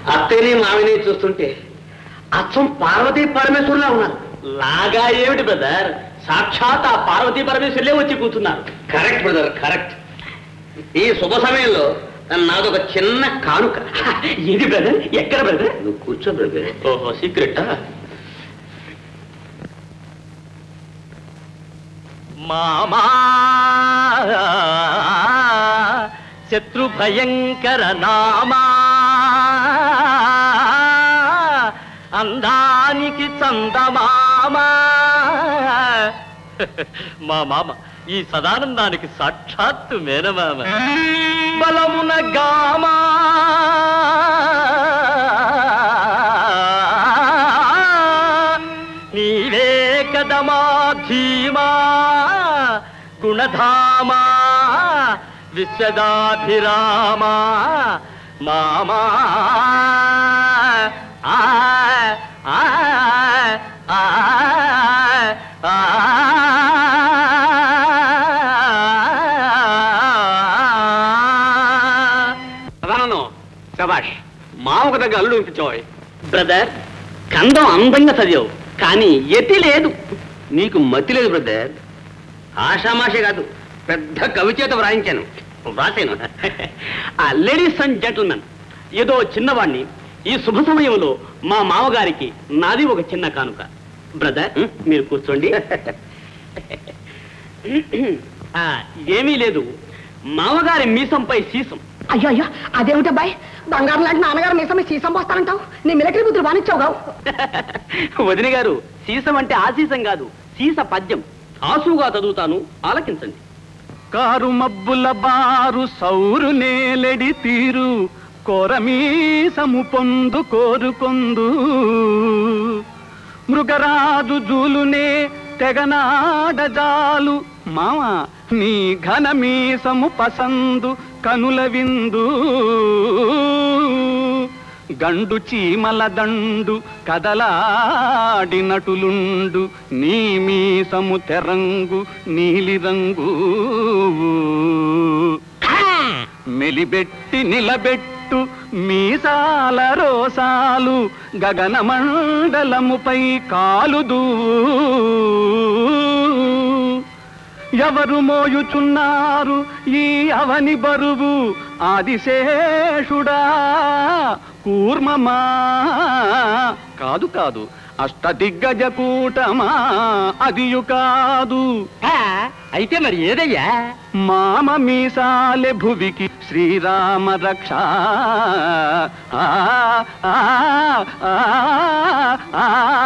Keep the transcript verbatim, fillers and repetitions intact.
అత్తని మావిని చూస్తుంటే అచ్చం పార్వతీ పరమేశ్వరులా ఉన్నారు. లాగా ఏమిటి బ్రదర్, సాక్షాత్ ఆ పార్వతీ పరమేశ్వరులే వచ్చి కూర్చున్నారు. Correct brother, correct. ఈ శుభ సమయంలో నాదొక చిన్న కానుక. ఇది బ్రదర్, ఎక్కడ బ్రదర్? నువ్వు కూర్చో బ్రదర్. ఓహో, సీక్రెట్. మామా శత్రు భయంకర నామా, అందానికి చందమామా. మా మామ ఈ సదానందానికి సాక్షాత్తు మేనమామ. బలమున గామా నీవే కదమా ధీమా, గుణధామా విశ్వదాభిరామా మామా. ఆ ఆ ఆ శభాష్, మామకు దగ్గర అల్లుడు ఇప్పించావు. బ్రదర్, కందం అందంగా చదివావు, కానీ ఎతి లేదు. నీకు మతి లేదు బ్రదర్. ఆషామాషే కాదు, పెద్ద కవి చేత వ్రాయించాను. వ్రాసాను. లేడీస్ అండ్ జెంటల్మెన్, ఏదో చిన్నవాణ్ణి ఈ శుభ సమయంలో మా మామగారికి నాది ఒక చిన్న కానుక. బ్రదర్, మీరు కూర్చోండి. ఏమీ లేదు, మామగారి మీసంపై సీసం. అయ్యో అయ్యో, అదేమిటబ్బాయి, బంగారం లాంటి నాన్నగారు మీసం సీసం పోస్తానంటావు? నీ మిలిటరీ బుద్ధులు బానిచ్చావుగావు. వదిన గారు, సీసం అంటే ఆ సీసం కాదు, సీస పద్యం. ఆసుగా చదువుతాను, ఆలకించండి. కారు మబ్బుల బారు సౌరు నేలెడి తీరు, కోరమీసము పొందు కోరుకొందు, మృగరాజు జూలునే తెగనాడజాలు, మామ నీ ఘనమీసము పసందు కనుల విందు, గండు చీమల దండు కదలాడినటులుండు, నీ మీసము తెరంగు నీలిరంగు, మెలిబెట్టి నిలబెట్టు మీసాల రోసాలు, గగన మండలముపై కాలుదూ, ఎవరు మోయుచున్నారు ఈ అవని బరువు, ఆదిశేషుడా కూర్మమా? కాదు కాదు, అష్టదిగ్గజ కూటమా అదియు కాదు. అయితే మరి ఏదయ్యా? మామ మీసాలె భువికి శ్రీరామ రక్ష, ఆ ఆ ఆ ఆ